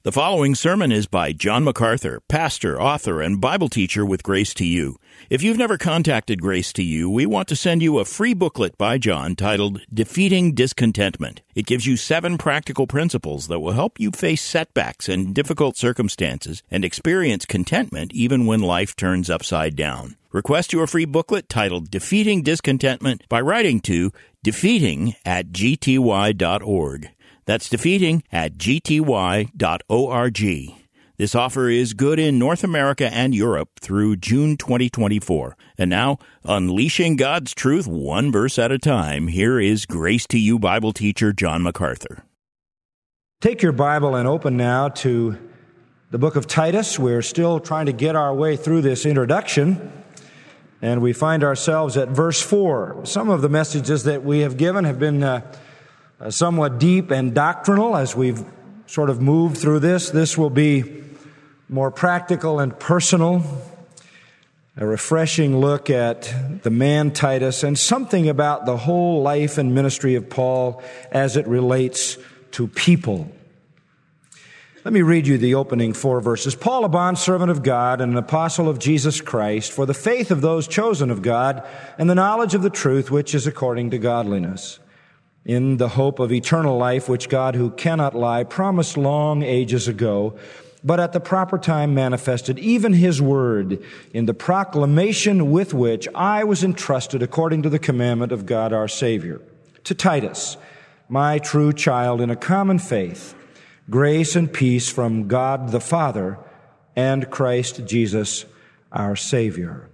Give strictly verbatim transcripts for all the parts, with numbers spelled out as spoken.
The following sermon is by John MacArthur, pastor, author, and Bible teacher with Grace to You. If you've never contacted Grace to You, we want to send you a free booklet by John titled Defeating Discontentment. It gives you seven practical principles that will help you face setbacks and difficult circumstances and experience contentment even when life turns upside down. Request your free booklet titled Defeating Discontentment by writing to defeating at g t y dot org. That's defeating at g t y dot org. This offer is good in North America and Europe through June twenty twenty-four. And now, unleashing God's truth one verse at a time, here is Grace to You Bible teacher John MacArthur. Take your Bible and open now to the book of Titus. We're still trying to get our way through this introduction, and we find ourselves at verse four. Some of the messages that we have given have been uh, Uh, somewhat deep and doctrinal as we've sort of moved through this. This will be more practical and personal, a refreshing look at the man Titus and something about the whole life and ministry of Paul as it relates to people. Let me read you the opening four verses. Paul, a bondservant of God and an apostle of Jesus Christ, for the faith of those chosen of God and the knowledge of the truth which is according to godliness, in the hope of eternal life, which God, who cannot lie, promised long ages ago, but at the proper time manifested, even His word, in the proclamation with which I was entrusted according to the commandment of God our Savior. To Titus, my true child in a common faith, grace and peace from God the Father and Christ Jesus our Savior.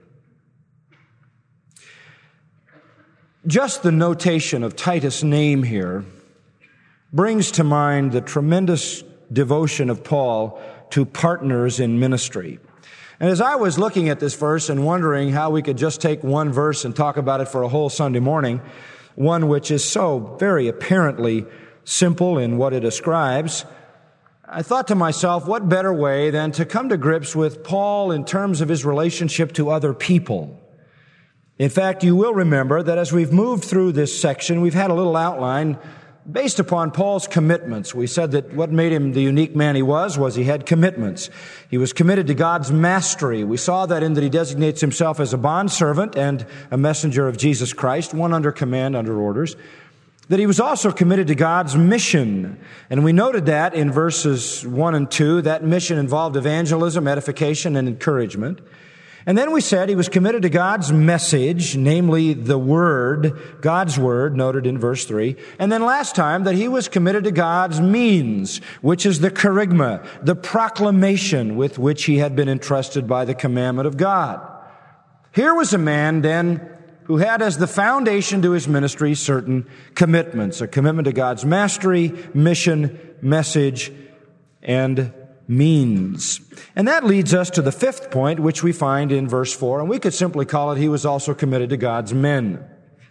Just the notation of Titus' name here brings to mind the tremendous devotion of Paul to partners in ministry. And as I was looking at this verse and wondering how we could just take one verse and talk about it for a whole Sunday morning, one which is so very apparently simple in what it ascribes, I thought to myself, what better way than to come to grips with Paul in terms of his relationship to other people? In fact, you will remember that as we've moved through this section, we've had a little outline based upon Paul's commitments. We said that what made him the unique man he was was he had commitments. He was committed to God's mastery. We saw that in that he designates himself as a bondservant and a messenger of Jesus Christ, one under command, under orders. That he was also committed to God's mission. And we noted that in verses one and two, that mission involved evangelism, edification, and encouragement. And then we said he was committed to God's message, namely the Word, God's Word, noted in verse three. And then last time that he was committed to God's means, which is the kerygma, the proclamation with which he had been entrusted by the commandment of God. Here was a man then who had as the foundation to his ministry certain commitments, a commitment to God's mastery, mission, message, and means. And that leads us to the fifth point, which we find in verse four, and we could simply call it, he was also committed to God's men.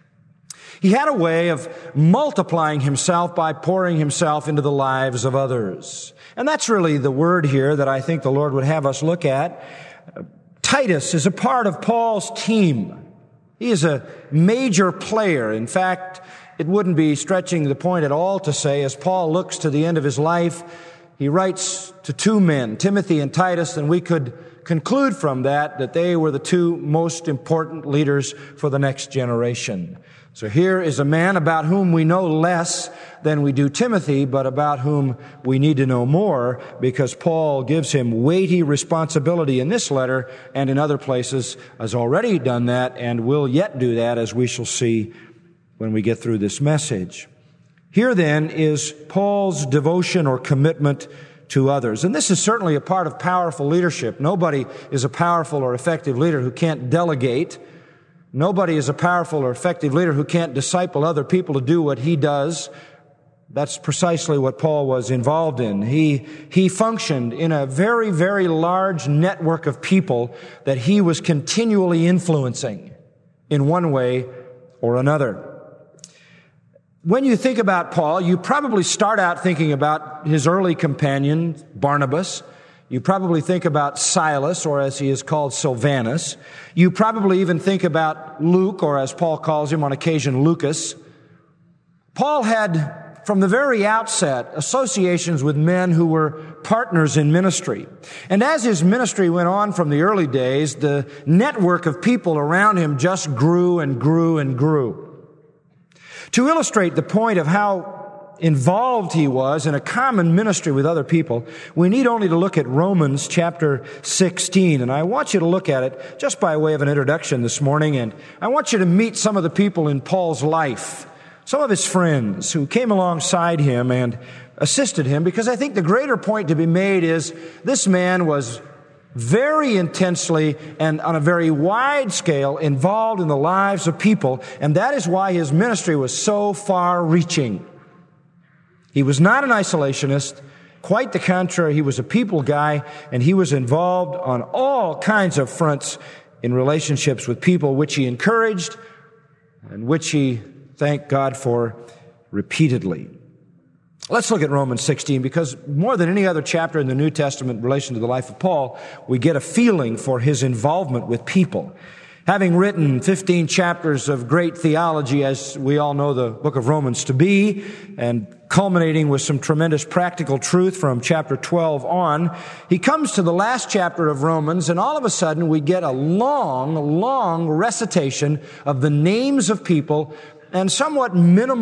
He had a way of multiplying himself by pouring himself into the lives of others. And that's really the word here that I think the Lord would have us look at. Titus is a part of Paul's team. He is a major player. In fact, it wouldn't be stretching the point at all to say, as Paul looks to the end of his life, he writes to two men, Timothy and Titus, and we could conclude from that that they were the two most important leaders for the next generation. So here is a man about whom we know less than we do Timothy, but about whom we need to know more, because Paul gives him weighty responsibility in this letter and in other places, has already done that and will yet do that, as we shall see when we get through this message. Here then is Paul's devotion or commitment to others. And this is certainly a part of powerful leadership. Nobody is a powerful or effective leader who can't delegate. Nobody is a powerful or effective leader who can't disciple other people to do what he does. That's precisely what Paul was involved in. He, he functioned in a very, very large network of people that he was continually influencing in one way or another. When you think about Paul, you probably start out thinking about his early companion, Barnabas. You probably think about Silas, or as he is called, Silvanus. You probably even think about Luke, or as Paul calls him on occasion, Lucas. Paul had from the very outset, associations with men who were partners in ministry. And as his ministry went on from the early days, the network of people around him just grew and grew and grew. To illustrate the point of how involved he was in a common ministry with other people, we need only to look at Romans chapter sixteen. And I want you to look at it just by way of an introduction this morning. And I want you to meet some of the people in Paul's life, some of his friends who came alongside him and assisted him, because I think the greater point to be made is this man was very intensely and on a very wide scale involved in the lives of people, and that is why his ministry was so far-reaching. He was not an isolationist. Quite the contrary, he was a people guy, and he was involved on all kinds of fronts in relationships with people, which he encouraged and which he thanked God for repeatedly. Let's look at Romans sixteen, because more than any other chapter in the New Testament in relation to the life of Paul, we get a feeling for his involvement with people. Having written fifteen chapters of great theology, as we all know the book of Romans to be, and culminating with some tremendous practical truth from chapter twelve on, he comes to the last chapter of Romans, and all of a sudden we get a long, long recitation of the names of people and somewhat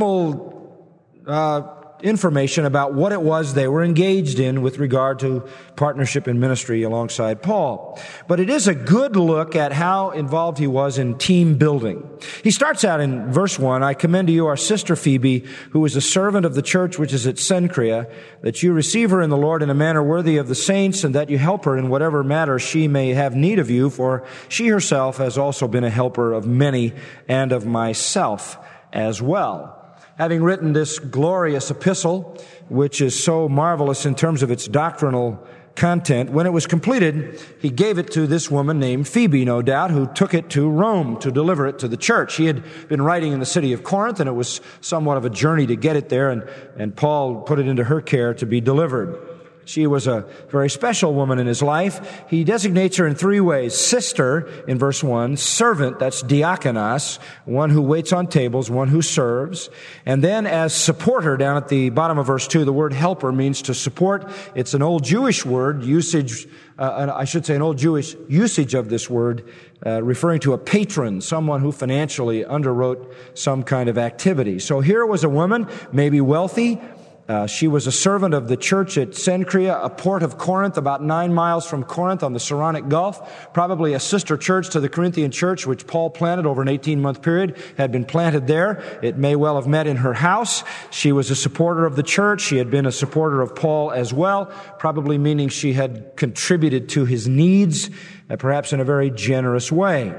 minimal uh information about what it was they were engaged in with regard to partnership in ministry alongside Paul. But it is a good look at how involved he was in team building. He starts out in verse one, I commend to you our sister Phoebe, who is a servant of the church which is at Cenchrea, that you receive her in the Lord in a manner worthy of the saints, and that you help her in whatever matter she may have need of you, for she herself has also been a helper of many and of myself as well. Having written this glorious epistle, which is so marvelous in terms of its doctrinal content, when it was completed, he gave it to this woman named Phoebe, no doubt, who took it to Rome to deliver it to the church. He had been writing in the city of Corinth, and it was somewhat of a journey to get it there, and, and Paul put it into her care to be delivered. She was a very special woman in his life. He designates her in three ways. Sister, in verse one. Servant, that's diakonos, one who waits on tables, one who serves. And then as supporter, down at the bottom of verse two, the word helper means to support. It's an old Jewish word, usage, uh, I should say an old Jewish usage of this word, uh, referring to a patron, someone who financially underwrote some kind of activity. So here was a woman, maybe wealthy. Uh, she was a servant of the church at Cenchrea, a port of Corinth, about nine miles from Corinth on the Saronic Gulf, probably a sister church to the Corinthian church, which Paul planted over an eighteen-month period, had been planted there. It may well have met in her house. She was a supporter of the church. She had been a supporter of Paul as well, probably meaning she had contributed to his needs, uh, perhaps in a very generous way.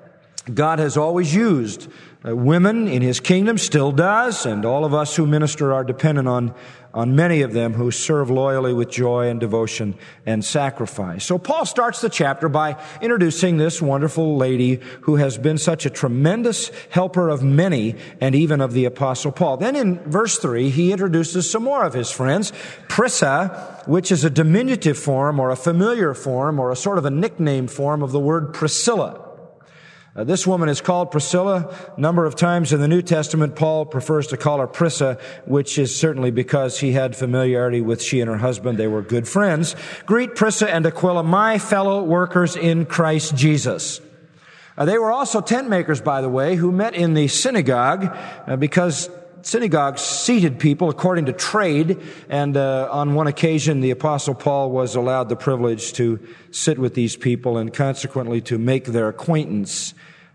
God has always used uh, women in His kingdom, still does, and all of us who minister are dependent on, on many of them who serve loyally with joy and devotion and sacrifice. So Paul starts the chapter by introducing this wonderful lady who has been such a tremendous helper of many and even of the Apostle Paul. Then in verse three, he introduces some more of his friends. Prisca, which is a diminutive form or a familiar form or a sort of a nickname form of the word Priscilla. Uh, this woman is called Priscilla. A number of times in the New Testament, Paul prefers to call her Prisca, which is certainly because he had familiarity with she and her husband. They were good friends. Greet Prisca and Aquila, my fellow workers in Christ Jesus. Uh, they were also tent makers, by the way, who met in the synagogue uh, because synagogues seated people according to trade, and uh, on one occasion the Apostle Paul was allowed the privilege to sit with these people and consequently to make their acquaintance.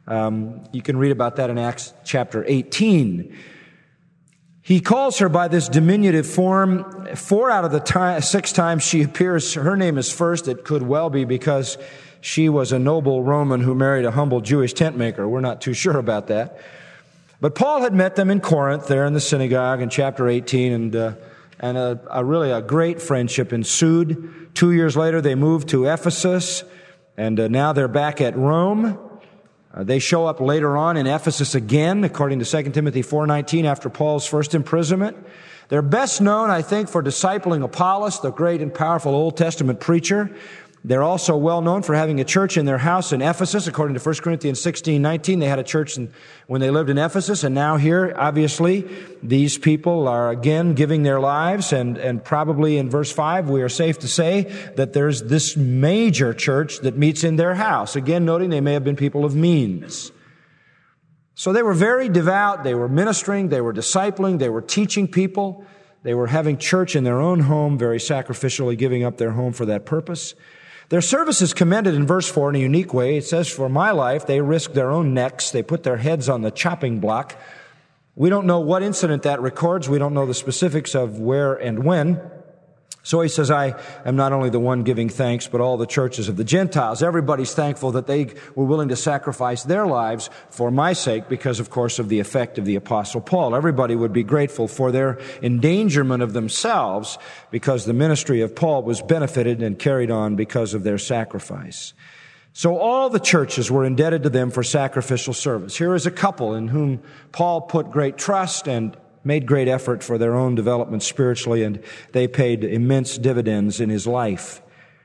Um, you can read about that in Acts chapter eighteen. He calls her by this diminutive form. Four out of the time, six times she appears, her name is first. It could well be because she was a noble Roman who married a humble Jewish tent maker. We're not too sure about that. But Paul had met them in Corinth, there in the synagogue in chapter eighteen, and uh, and a, a really a great friendship ensued. Two years later, they moved to Ephesus, and uh, now they're back at Rome. Uh, they show up later on in Ephesus again, according to Second Timothy four nineteen, after Paul's first imprisonment. They're best known, I think, for discipling Apollos, the great and powerful Old Testament preacher. They're also well known for having a church in their house in Ephesus. According to First Corinthians sixteen nineteen, they had a church in, when they lived in Ephesus. And now here, obviously, these people are again giving their lives. And, and probably in verse five, we are safe to say that there's this major church that meets in their house. Again, noting they may have been people of means. So they were very devout. They were ministering. They were discipling. They were teaching people. They were having church in their own home, very sacrificially giving up their home for that purpose. Their service is commended in verse four in a unique way. It says, for my life, they risked their own necks. They put their heads on the chopping block. We don't know what incident that records. We don't know the specifics of where and when. So he says, I am not only the one giving thanks, but all the churches of the Gentiles. Everybody's thankful that they were willing to sacrifice their lives for my sake because, of course, of the effect of the Apostle Paul. Everybody would be grateful for their endangerment of themselves because the ministry of Paul was benefited and carried on because of their sacrifice. So all the churches were indebted to them for sacrificial service. Here is a couple in whom Paul put great trust and made great effort for their own development spiritually, and they paid immense dividends in his life.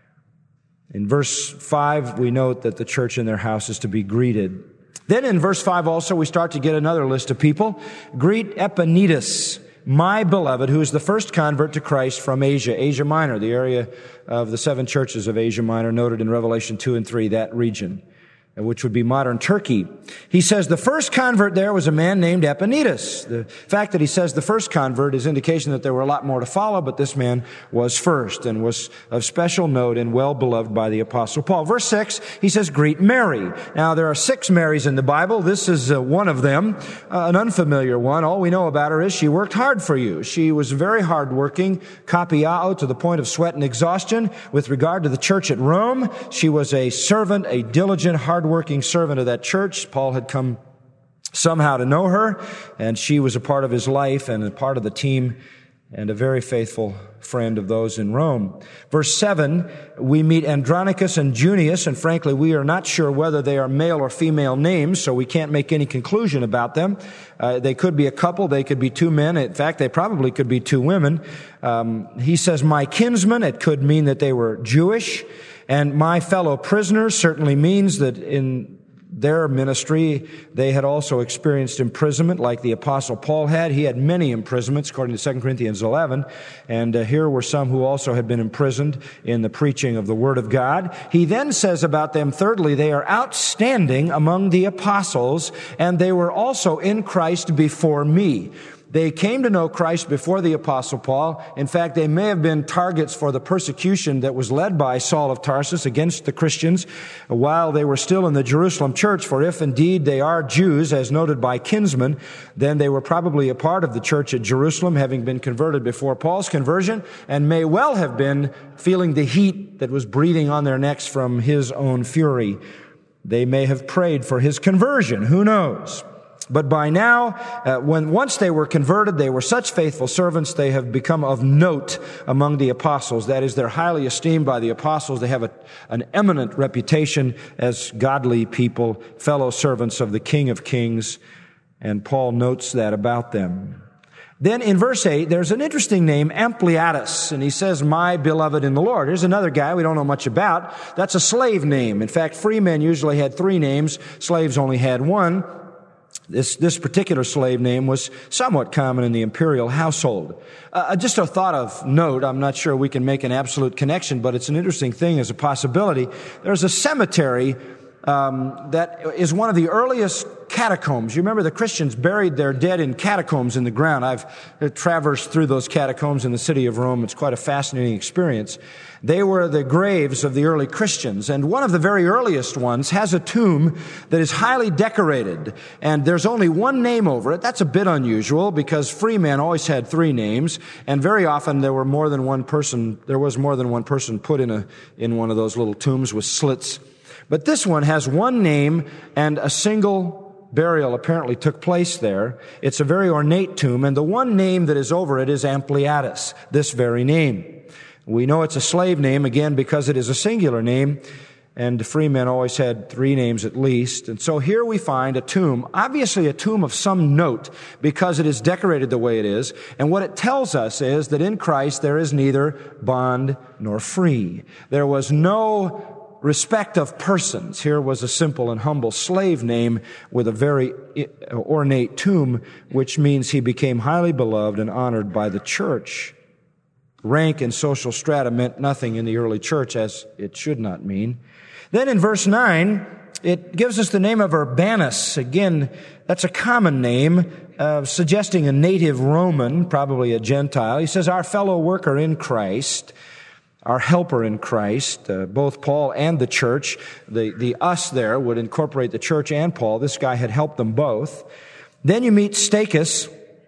In verse five, we note that the church in their house is to be greeted. Then in verse five also, we start to get another list of people. Greet Epaenetus, my beloved, who is the first convert to Christ from Asia, Asia Minor, the area of the seven churches of Asia Minor, noted in Revelation two and three, that region, which would be modern Turkey. He says the first convert there was a man named Epaenetus. The fact that he says the first convert is indication that there were a lot more to follow, but this man was first and was of special note and well beloved by the Apostle Paul. Verse six, he says, greet Mary. Now, there are six Marys in the Bible. This is uh, one of them, uh, an unfamiliar one. All we know about her is she worked hard for you. She was very hardworking, kapiao, to the point of sweat and exhaustion. With regard to the church at Rome, she was a servant, a diligent, hard working servant of that church. Paul had come somehow to know her, and she was a part of his life and a part of the team and a very faithful friend of those in Rome. Verse seven, we meet Andronicus and Junius, and frankly, we are not sure whether they are male or female names, so we can't make any conclusion about them. Uh, they could be a couple, they could be two men. In fact, they probably could be two women. Um, he says, my kinsmen, it could mean that they were Jewish. And my fellow prisoners certainly means that in their ministry, they had also experienced imprisonment like the Apostle Paul had. He had many imprisonments, according to Second Corinthians eleven. And uh, here were some who also had been imprisoned in the preaching of the Word of God. He then says about them, thirdly, they are outstanding among the apostles, and they were also in Christ before me. They came to know Christ before the Apostle Paul. In fact, they may have been targets for the persecution that was led by Saul of Tarsus against the Christians while they were still in the Jerusalem church. For if indeed they are Jews, as noted by kinsmen, then they were probably a part of the church at Jerusalem, having been converted before Paul's conversion, and may well have been feeling the heat that was breathing on their necks from his own fury. They may have prayed for his conversion. Who knows? But by now, uh, when once they were converted, they were such faithful servants, they have become of note among the apostles. That is, they're highly esteemed by the apostles. They have a, an eminent reputation as godly people, fellow servants of the King of Kings, and Paul notes that about them. Then in verse eight, there's an interesting name, Ampliatus, and he says, my beloved in the Lord. Here's another guy we don't know much about. That's a slave name. In fact, free men usually had three names. Slaves only had one. This, this particular slave name was somewhat common in the imperial household. Uh, just a thought of note, I'm not sure we can make an absolute connection, but it's an interesting thing as a possibility. There's a cemetery um, that is one of the earliest catacombs. You remember the Christians buried their dead in catacombs in the ground. I've traversed through those catacombs in the city of Rome. It's quite a fascinating experience. They were the graves of the early Christians, and one of the very earliest ones has a tomb that is highly decorated, and there's only one name over it. That's a bit unusual because free men always had three names, and very often there were more than one person, there was more than one person put in a, in one of those little tombs with slits. But this one has one name and a single burial apparently took place there. It's a very ornate tomb, and the one name that is over it is Ampliatus, this very name. We know it's a slave name, again, because it is a singular name. And free men always had three names at least. And so here we find a tomb, obviously a tomb of some note because it is decorated the way it is. And what it tells us is that in Christ there is neither bond nor free. There was no respect of persons. Here was a simple and humble slave name with a very ornate tomb, which means he became highly beloved and honored by the church. Rank and social strata meant nothing in the early church, as it should not mean. Then in verse nine, it gives us the name of Urbanus. Again, that's a common name, uh, suggesting a native Roman, probably a Gentile. He says, our fellow worker in Christ, our helper in Christ, uh, both Paul and the church. The, the us there would incorporate the church and Paul. This guy had helped them both. Then you meet Stachys,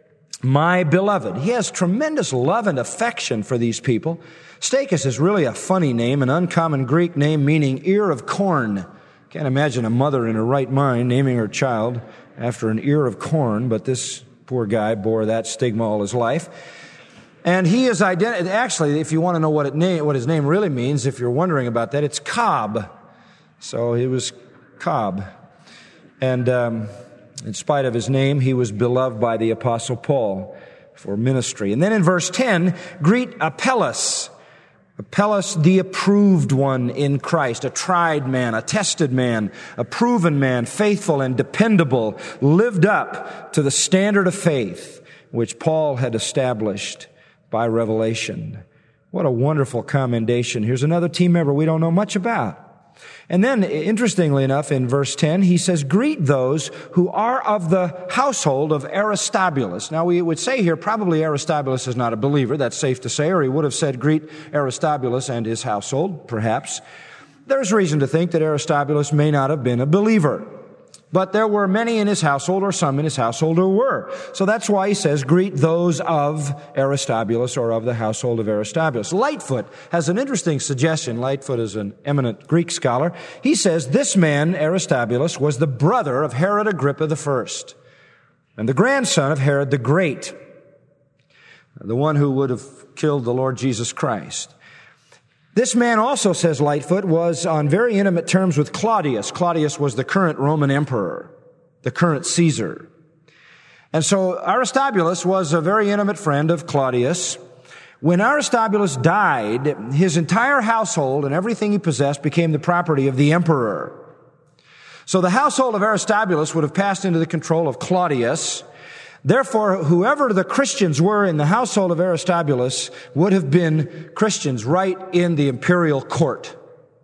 my beloved. He has tremendous love and affection for these people. Stachys is really a funny name, an uncommon Greek name meaning ear of corn. Can't imagine a mother in her right mind naming her child after an ear of corn, but this poor guy bore that stigma all his life. And he is ident- actually, if you want to know what it name, what his name really means, if you're wondering about that, it's Cobb. So he was Cobb. And um, in spite of his name, he was beloved by the Apostle Paul for ministry. And then in verse ten, greet Apelles. Apelles, the approved one in Christ, a tried man, a tested man, a proven man, faithful and dependable, lived up to the standard of faith which Paul had established by revelation. What a wonderful commendation. Here's another team member we don't know much about. And then, interestingly enough, in verse ten, he says, greet those who are of the household of Aristobulus. Now, we would say here, probably Aristobulus is not a believer. That's safe to say, or he would have said, greet Aristobulus and his household, perhaps. There's reason to think that Aristobulus may not have been a believer. But there were many in his household, or some in his household who were. So that's why he says, greet those of Aristobulus, or of the household of Aristobulus. Lightfoot has an interesting suggestion. Lightfoot is an eminent Greek scholar. He says, this man, Aristobulus, was the brother of Herod Agrippa the First, and the grandson of Herod the Great, the one who would have killed the Lord Jesus Christ. This man also, says Lightfoot, was on very intimate terms with Claudius. Claudius was the current Roman emperor, the current Caesar. And so Aristobulus was a very intimate friend of Claudius. When Aristobulus died, his entire household and everything he possessed became the property of the emperor. So the household of Aristobulus would have passed into the control of Claudius. Therefore, whoever the Christians were in the household of Aristobulus would have been Christians right in the imperial court,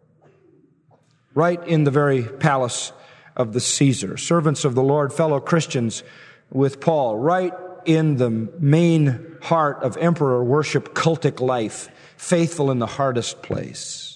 right in the very palace of the Caesar, servants of the Lord, fellow Christians with Paul, right in the main heart of emperor worship, cultic life, faithful in the hardest place.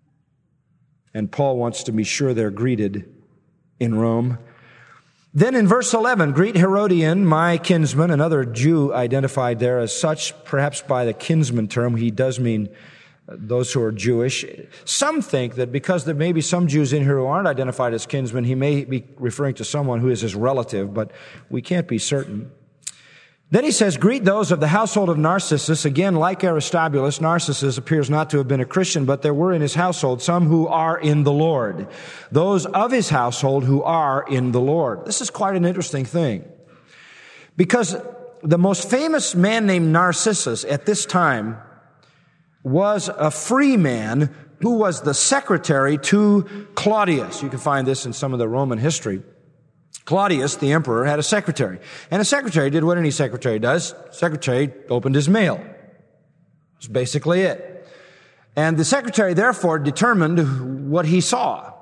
And Paul wants to be sure they're greeted in Rome. Then in verse eleven, greet Herodian, my kinsman, another Jew identified there as such, perhaps by the kinsman term. He does mean those who are Jewish. Some think that because there may be some Jews in here who aren't identified as kinsmen, he may be referring to someone who is his relative, but we can't be certain. Then he says, greet those of the household of Narcissus. Again, like Aristobulus, Narcissus appears not to have been a Christian, but there were in his household some who are in the Lord. Those of his household who are in the Lord. This is quite an interesting thing. Because the most famous man named Narcissus at this time was a free man who was the secretary to Claudius. You can find this in some of the Roman history. Claudius, the emperor, had a secretary. And a secretary did what any secretary does. Secretary opened his mail. That's basically it. And the secretary, therefore, determined what he saw.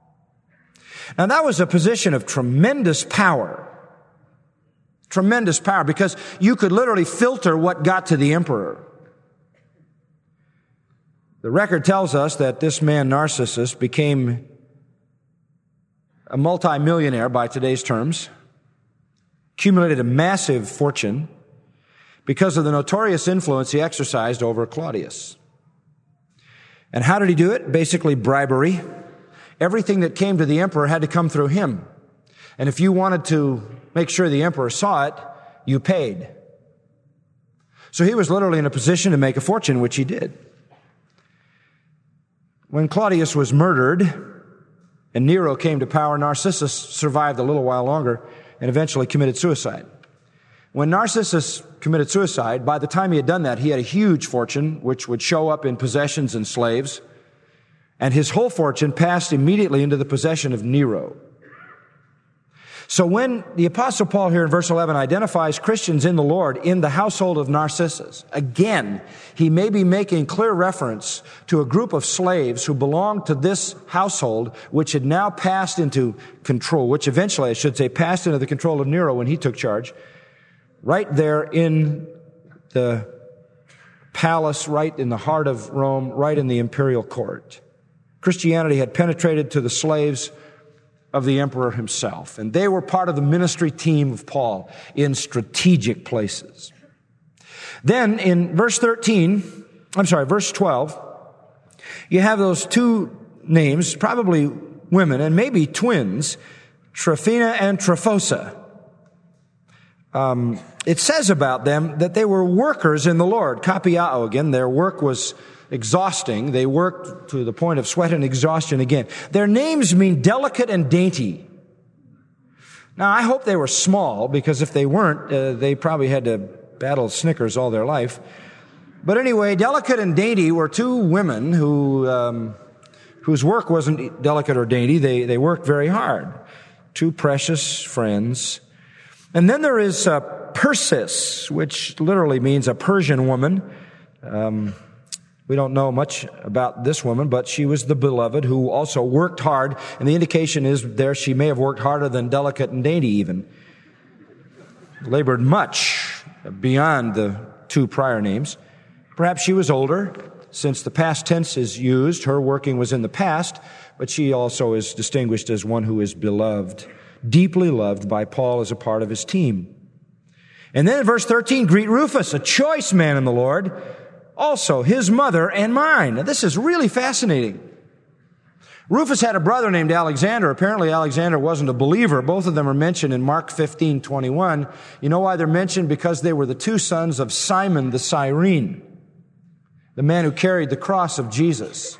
Now, that was a position of tremendous power. Tremendous power, because you could literally filter what got to the emperor. The record tells us that this man, Narcissus, became a multimillionaire by today's terms, accumulated a massive fortune because of the notorious influence he exercised over Claudius. And how did he do it? Basically bribery. Everything that came to the emperor had to come through him. And if you wanted to make sure the emperor saw it, you paid. So he was literally in a position to make a fortune, which he did. When Claudius was murdered and Nero came to power, Narcissus survived a little while longer and eventually committed suicide. When Narcissus committed suicide, by the time he had done that, he had a huge fortune, which would show up in possessions and slaves, and his whole fortune passed immediately into the possession of Nero. So when the Apostle Paul here in verse eleven identifies Christians in the Lord in the household of Narcissus, again, he may be making clear reference to a group of slaves who belonged to this household, which had now passed into control, which eventually, I should say, passed into the control of Nero when he took charge, right there in the palace, right in the heart of Rome, right in the imperial court. Christianity had penetrated to the slaves of the emperor himself, and they were part of the ministry team of Paul in strategic places. Then in verse thirteen, I'm sorry, verse twelve, you have those two names, probably women and maybe twins, Tryphena and Tryphosa. Um, it says about them that they were workers in the Lord. Kapiao again, their work was exhausting. They worked to the point of sweat and exhaustion again. Their names mean delicate and dainty. Now, I hope they were small, because if they weren't, uh, they probably had to battle Snickers all their life. But anyway, delicate and dainty were two women who, um, whose work wasn't delicate or dainty. They, they worked very hard. Two precious friends. And then there is uh, Persis, which literally means a Persian woman. Um, we don't know much about this woman, but she was the beloved who also worked hard. And the indication is there she may have worked harder than delicate and dainty even. Labored much beyond the two prior names. Perhaps she was older. Since the past tense is used, her working was in the past, but she also is distinguished as one who is beloved, deeply loved by Paul as a part of his team. And then in verse thirteen, greet Rufus, a choice man in the Lord, also his mother and mine. Now, this is really fascinating. Rufus had a brother named Alexander. Apparently Alexander wasn't a believer. Both of them are mentioned in Mark fifteen twenty-one. You know why they're mentioned? Because they were the two sons of Simon the Cyrene, the man who carried the cross of Jesus.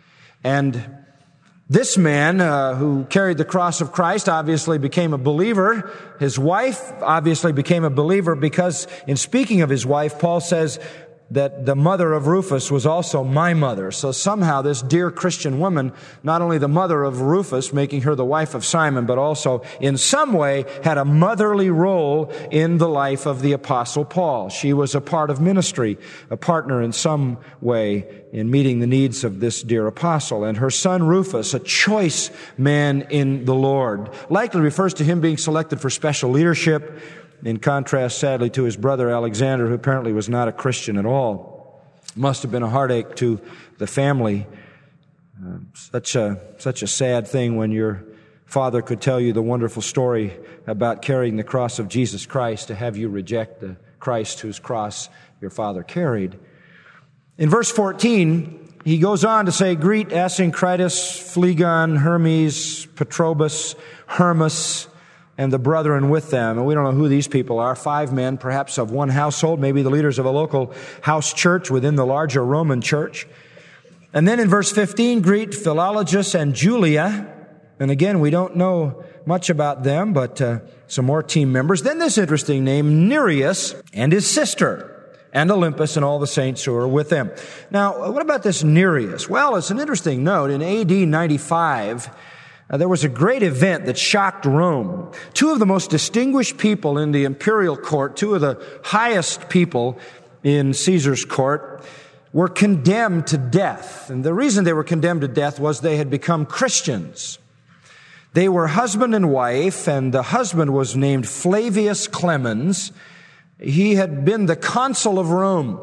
And this man uh, who carried the cross of Christ obviously became a believer. His wife obviously became a believer because in speaking of his wife, Paul says that the mother of Rufus was also my mother. So somehow this dear Christian woman, not only the mother of Rufus, making her the wife of Simon, but also in some way had a motherly role in the life of the Apostle Paul. She was a part of ministry, a partner in some way in meeting the needs of this dear apostle. And her son Rufus, a choice man in the Lord, likely refers to him being selected for special leadership, in contrast, sadly, to his brother Alexander, who apparently was not a Christian at all. Must have been a heartache to the family. Uh, such a such a sad thing when your father could tell you the wonderful story about carrying the cross of Jesus Christ, to have you reject the Christ whose cross your father carried. In verse fourteen, he goes on to say, greet Asyncritus, Phlegon, Hermes, Patrobus, Hermas, and the brethren with them. And we don't know who these people are. Five men, perhaps of one household, maybe the leaders of a local house church within the larger Roman church. And then in verse fifteen, greet Philologus and Julia. And again, we don't know much about them, but uh, some more team members. Then this interesting name, Nereus and his sister, and Olympus and all the saints who are with them. Now, what about this Nereus? Well, it's an interesting note. In A D ninety-five, Uh, there was a great event that shocked Rome. Two of the most distinguished people in the imperial court, two of the highest people in Caesar's court, were condemned to death. And the reason they were condemned to death was they had become Christians. They were husband and wife, and the husband was named Flavius Clemens. He had been the consul of Rome.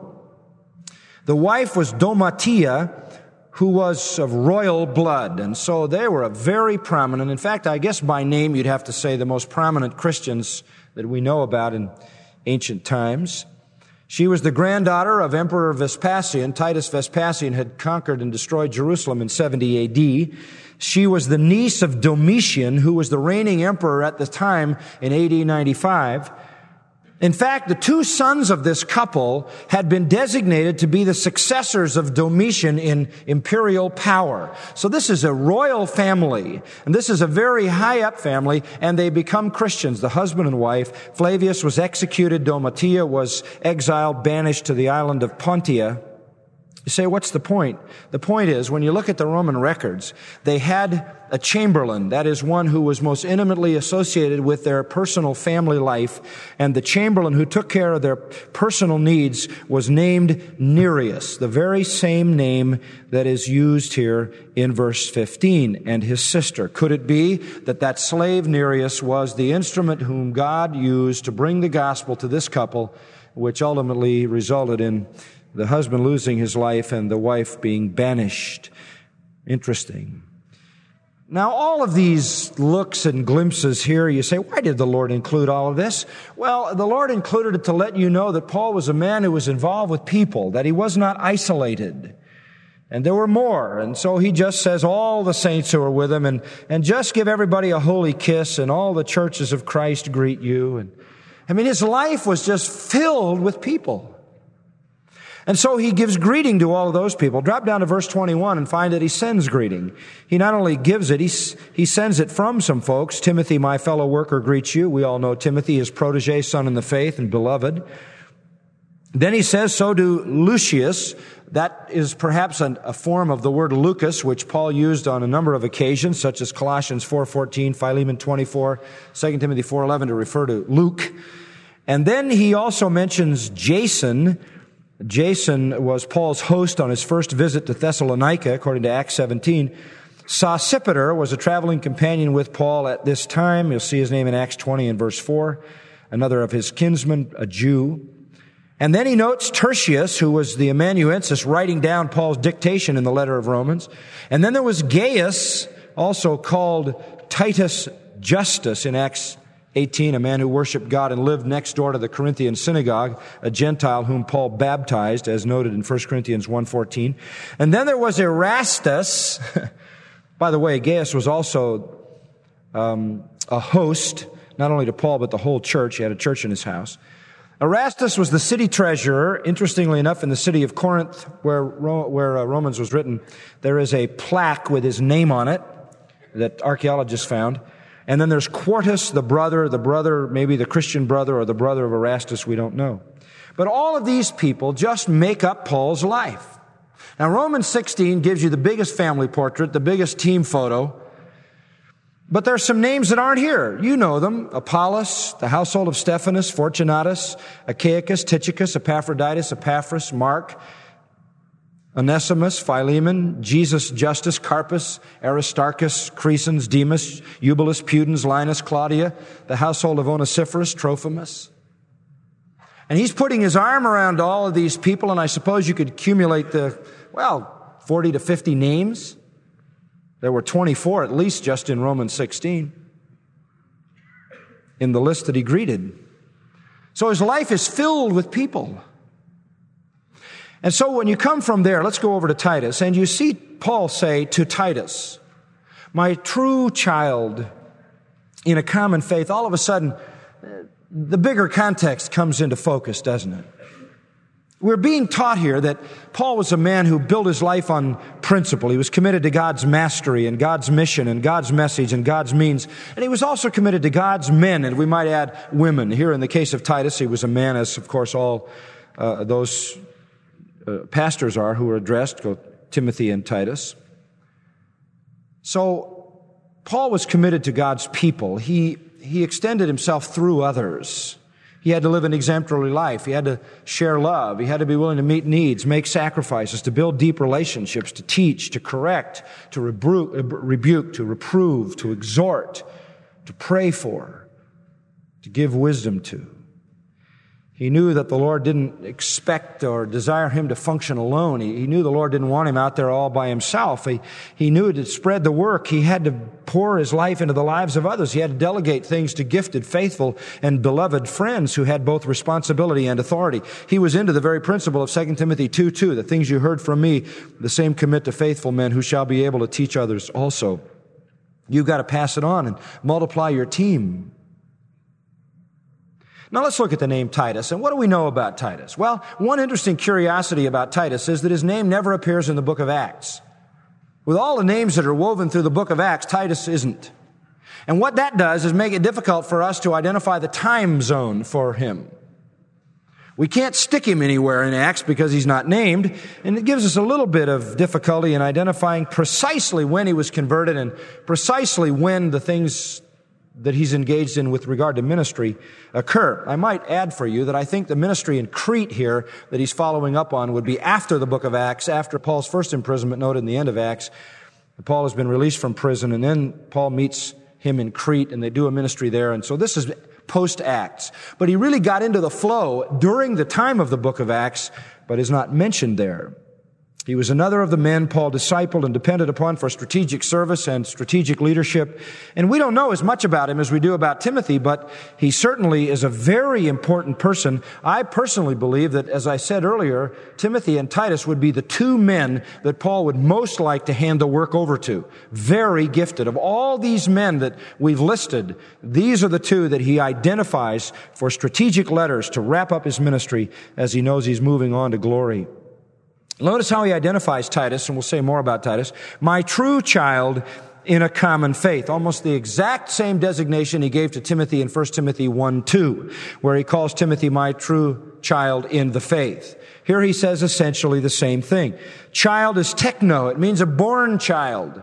The wife was Domatia, who was of royal blood. And so they were a very prominent, in fact, I guess by name you'd have to say the most prominent Christians that we know about in ancient times. She was the granddaughter of Emperor Vespasian. Titus Vespasian had conquered and destroyed Jerusalem in seventy A D. She was the niece of Domitian, who was the reigning emperor at the time in A D ninety-five. In fact, the two sons of this couple had been designated to be the successors of Domitian in imperial power. So this is a royal family, and this is a very high up family, and they become Christians, the husband and wife. Flavius was executed. Domitia was exiled, banished to the island of Pontia. You say, what's the point? The point is, when you look at the Roman records, they had a chamberlain, that is one who was most intimately associated with their personal family life, and the chamberlain who took care of their personal needs was named Nereus, the very same name that is used here in verse fifteen, and his sister. Could it be that that slave Nereus was the instrument whom God used to bring the gospel to this couple, which ultimately resulted in the husband losing his life and the wife being banished? Interesting. Now, all of these looks and glimpses here, you say, why did the Lord include all of this? Well, the Lord included it to let you know that Paul was a man who was involved with people, that he was not isolated. And there were more. And so he just says all the saints who are with him, and, and just give everybody a holy kiss, and all the churches of Christ greet you. And I mean, his life was just filled with people. And so he gives greeting to all of those people. Drop down to verse twenty-one and find that he sends greeting. He not only gives it, he, he sends it from some folks. Timothy, my fellow worker, greets you. We all know Timothy, his protege, son in the faith and beloved. Then he says, so do Lucius. That is perhaps an, a form of the word Lucas, which Paul used on a number of occasions, such as Colossians four fourteen, Philemon twenty-four, Second Timothy four eleven, to refer to Luke. And then he also mentions Jason. Jason was Paul's host on his first visit to Thessalonica, according to Acts seventeen. Sosipater was a traveling companion with Paul at this time. You'll see his name in Acts twenty and verse four. Another of his kinsmen, a Jew. And then he notes Tertius, who was the amanuensis writing down Paul's dictation in the letter of Romans. And then there was Gaius, also called Titus Justus in Acts eighteen, a man who worshiped God and lived next door to the Corinthian synagogue, a Gentile whom Paul baptized, as noted in First Corinthians one fourteen. And then there was Erastus. By the way, Gaius was also um, a host, not only to Paul, but the whole church. He had a church in his house. Erastus was the city treasurer. Interestingly enough, in the city of Corinth, where, where uh, Romans was written, there is a plaque with his name on it that archaeologists found. And then there's Quartus, the brother, the brother, maybe the Christian brother or the brother of Erastus, we don't know. But all of these people just make up Paul's life. Now, Romans sixteen gives you the biggest family portrait, the biggest team photo. But there's some names that aren't here. You know them. Apollos, the household of Stephanas, Fortunatus, Achaicus, Tychicus, Epaphroditus, Epaphras, Mark, Onesimus, Philemon, Jesus, Justus, Carpus, Aristarchus, Crescens, Demas, Eubulus, Pudens, Linus, Claudia, the household of Onesiphorus, Trophimus. And he's putting his arm around all of these people, and I suppose you could accumulate the, well, forty to fifty names. There were twenty-four at least just in Romans sixteen in the list that he greeted. So his life is filled with people. And so when you come from there, let's go over to Titus, and you see Paul say to Titus, my true child in a common faith. All of a sudden, the bigger context comes into focus, doesn't it? We're being taught here that Paul was a man who built his life on principle. He was committed to God's mastery and God's mission and God's message and God's means. And he was also committed to God's men, and we might add women. Here in the case of Titus, he was a man, as of course all uh, those Uh, pastors are who are addressed, go Timothy and Titus. So Paul was committed to God's people. He he extended himself through others. He had to live an exemplary life. He had to share love. He had to be willing to meet needs, make sacrifices, to build deep relationships, to teach, to correct, to rebuke, rebuke, to reprove, to exhort, to pray for, to give wisdom to. He knew that the Lord didn't expect or desire him to function alone. He, he knew the Lord didn't want him out there all by himself. He, he knew to spread the work, he had to pour his life into the lives of others. He had to delegate things to gifted, faithful, and beloved friends who had both responsibility and authority. He was into the very principle of Second Timothy two two, the things you heard from me, the same commit to faithful men who shall be able to teach others also. You've got to pass it on and multiply your team. Now let's look at the name Titus. And what do we know about Titus? Well, one interesting curiosity about Titus is that his name never appears in the book of Acts. With all the names that are woven through the book of Acts, Titus isn't. And what that does is make it difficult for us to identify the time zone for him. We can't stick him anywhere in Acts because he's not named, and it gives us a little bit of difficulty in identifying precisely when he was converted and precisely when the things that he's engaged in with regard to ministry occur. I might add for you that I think the ministry in Crete here that he's following up on would be after the book of Acts, after Paul's first imprisonment noted in the end of Acts. Paul has been released from prison, and then Paul meets him in Crete, and they do a ministry there. And so this is post-Acts. But he really got into the flow during the time of the book of Acts, but is not mentioned there. He was another of the men Paul discipled and depended upon for strategic service and strategic leadership. And we don't know as much about him as we do about Timothy, but he certainly is a very important person. I personally believe that, as I said earlier, Timothy and Titus would be the two men that Paul would most like to hand the work over to. Very gifted. Of all these men that we've listed, these are the two that he identifies for strategic letters to wrap up his ministry as he knows he's moving on to glory. Notice how he identifies Titus, and we'll say more about Titus. My true child in a common faith. Almost the exact same designation he gave to Timothy in First Timothy one two, where he calls Timothy my true child in the faith. Here he says essentially the same thing. Child is techno. It means a born child.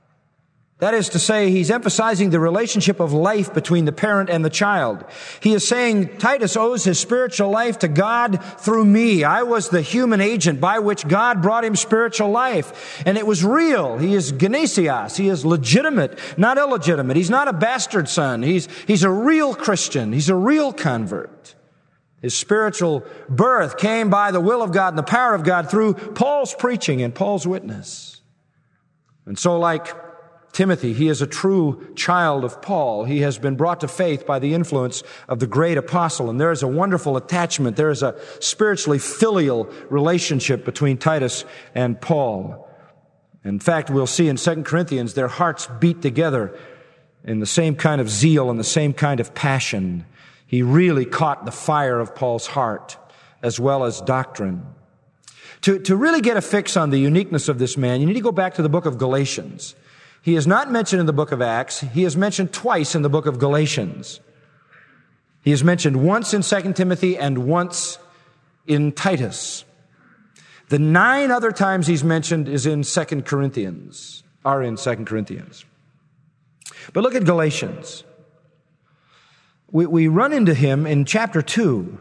That is to say, he's emphasizing the relationship of life between the parent and the child. He is saying Titus owes his spiritual life to God through me. I was the human agent by which God brought him spiritual life. And it was real. He is genesios. He is legitimate, not illegitimate. He's not a bastard son. He's, he's a real Christian. He's a real convert. His spiritual birth came by the will of God and the power of God through Paul's preaching and Paul's witness. And so like Timothy, he is a true child of Paul. He has been brought to faith by the influence of the great apostle. And there is a wonderful attachment. There is a spiritually filial relationship between Titus and Paul. In fact, we'll see in Second Corinthians, their hearts beat together in the same kind of zeal and the same kind of passion. He really caught the fire of Paul's heart as well as doctrine. To, to really get a fix on the uniqueness of this man, you need to go back to the book of Galatians. He is not mentioned in the book of Acts. He is mentioned twice in the book of Galatians. He is mentioned once in Second Timothy and once in Titus. The nine other times he's mentioned is in Second Corinthians, are in Second Corinthians. But look at Galatians. We, we run into him in chapter two.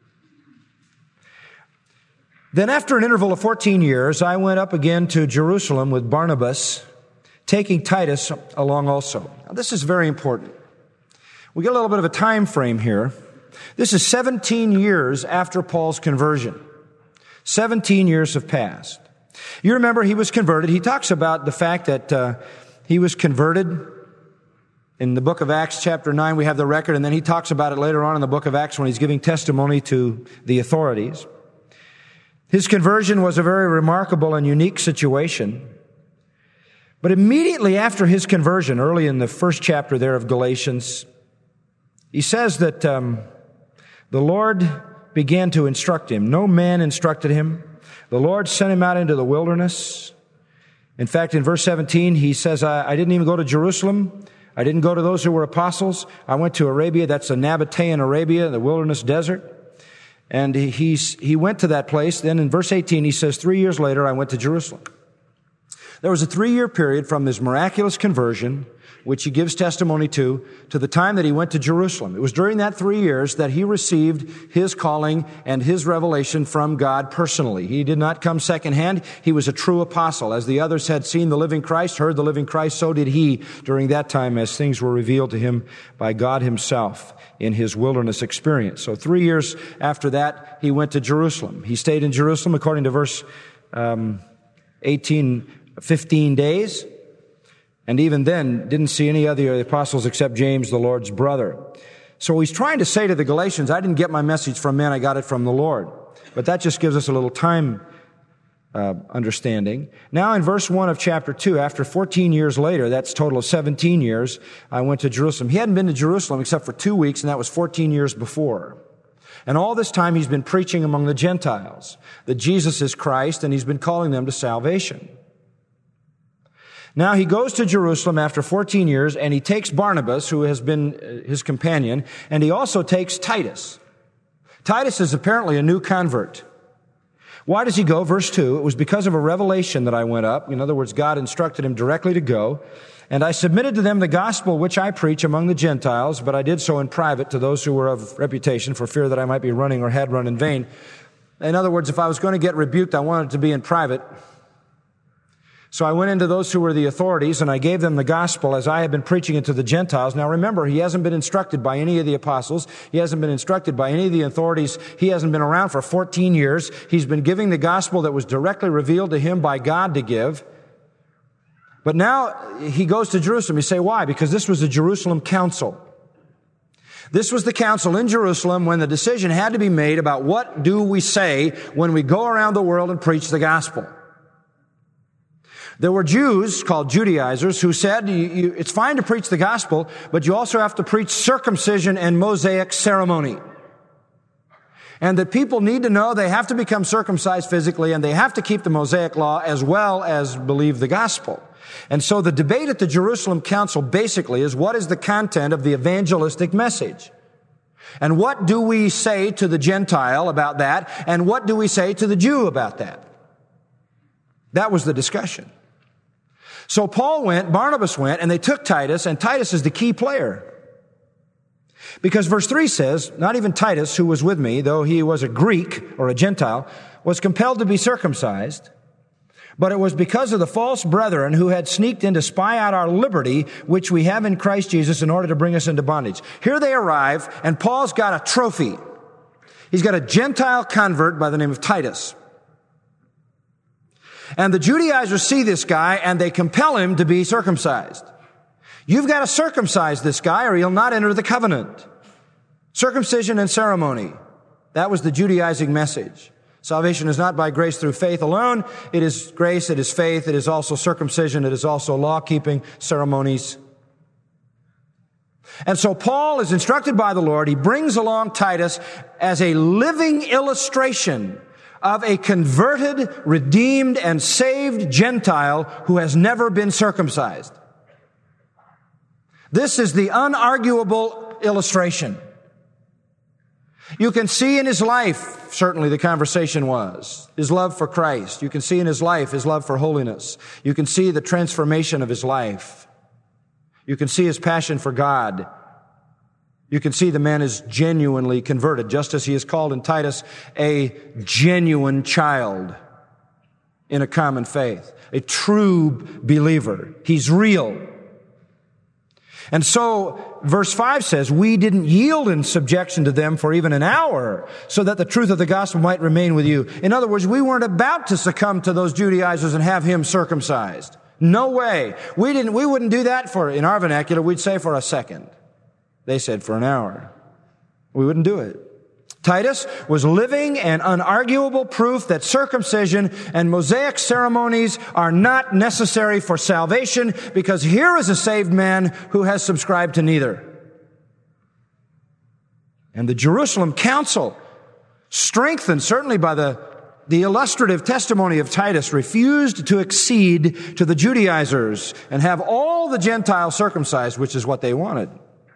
Then after an interval of fourteen years, I went up again to Jerusalem with Barnabas, taking Titus along also. Now, this is very important. We get a little bit of a time frame here. This is seventeen years after Paul's conversion. seventeen years have passed. You remember he was converted. He talks about the fact that uh, he was converted. In the book of Acts chapter nine, we have the record, and then he talks about it later on in the book of Acts when he's giving testimony to the authorities. His conversion was a very remarkable and unique situation. But immediately after his conversion, early in the first chapter there of Galatians, he says that um, the Lord began to instruct him. No man instructed him. The Lord sent him out into the wilderness. In fact, in verse seventeen, he says, I, I didn't even go to Jerusalem. I didn't go to those who were apostles. I went to Arabia. That's the Nabatean Arabia, the wilderness desert. And he, he's, he went to that place. Then in verse eighteen, he says, three years later, I went to Jerusalem. There was a three-year period from his miraculous conversion, which he gives testimony to, to the time that he went to Jerusalem. It was during that three years that he received his calling and his revelation from God personally. He did not come secondhand. He was a true apostle. As the others had seen the living Christ, heard the living Christ, so did he during that time as things were revealed to him by God himself in his wilderness experience. So three years after that, he went to Jerusalem. He stayed in Jerusalem, according to verse um, eighteen, fifteen days. And even then, didn't see any other apostles except James, the Lord's brother. So he's trying to say to the Galatians, I didn't get my message from men, I got it from the Lord. But that just gives us a little time uh, understanding. Now in verse one of chapter two, after fourteen years later, that's a total of seventeen years, I went to Jerusalem. He hadn't been to Jerusalem except for two weeks, and that was fourteen years before. And all this time he's been preaching among the Gentiles that Jesus is Christ, and he's been calling them to salvation. Now he goes to Jerusalem after fourteen years, and he takes Barnabas, who has been his companion, and he also takes Titus. Titus is apparently a new convert. Why does he go? Verse two, it was because of a revelation that I went up. In other words, God instructed him directly to go. And I submitted to them the gospel which I preach among the Gentiles, but I did so in private to those who were of reputation, for fear that I might be running or had run in vain. In other words, if I was going to get rebuked, I wanted it to be in private. So I went into those who were the authorities, and I gave them the gospel as I had been preaching it to the Gentiles. Now remember, he hasn't been instructed by any of the apostles. He hasn't been instructed by any of the authorities. He hasn't been around for fourteen years. He's been giving the gospel that was directly revealed to him by God to give. But now he goes to Jerusalem. You say, why? Because this was the Jerusalem council. This was the council in Jerusalem when the decision had to be made about what do we say when we go around the world and preach the gospel. There were Jews called Judaizers who said, you, you, it's fine to preach the gospel, but you also have to preach circumcision and Mosaic ceremony. And that people need to know they have to become circumcised physically, and they have to keep the Mosaic law as well as believe the gospel. And so the debate at the Jerusalem Council basically is, what is the content of the evangelistic message? And what do we say to the Gentile about that? And what do we say to the Jew about that? That was the discussion. So Paul went, Barnabas went, and they took Titus, and Titus is the key player. Because verse three says, not even Titus, who was with me, though he was a Greek or a Gentile, was compelled to be circumcised, but it was because of the false brethren who had sneaked in to spy out our liberty, which we have in Christ Jesus, in order to bring us into bondage. Here they arrive, and Paul's got a trophy. He's got a Gentile convert by the name of Titus. And the Judaizers see this guy, and they compel him to be circumcised. You've got to circumcise this guy, or he'll not enter the covenant. Circumcision and ceremony. That was the Judaizing message. Salvation is not by grace through faith alone. It is grace, it is faith, it is also circumcision, it is also law-keeping ceremonies. And so Paul is instructed by the Lord. He brings along Titus as a living illustration of a converted, redeemed, and saved Gentile who has never been circumcised. This is the unarguable illustration. You can see in his life, certainly the conversation was, his love for Christ. You can see in his life his love for holiness. You can see the transformation of his life. You can see his passion for God. You can see the man is genuinely converted, just as he is called in Titus a genuine child in a common faith, a true believer. He's real. And so, verse five says, we didn't yield in subjection to them for even an hour, so that the truth of the gospel might remain with you. In other words, we weren't about to succumb to those Judaizers and have him circumcised. No way. We didn't, we wouldn't do that for, in our vernacular, we'd say for a second. They said for an hour. We wouldn't do it. Titus was living and unarguable proof that circumcision and Mosaic ceremonies are not necessary for salvation, because here is a saved man who has subscribed to neither. And the Jerusalem Council, strengthened certainly by the, the illustrative testimony of Titus, refused to accede to the Judaizers and have all the Gentiles circumcised, which is what they wanted.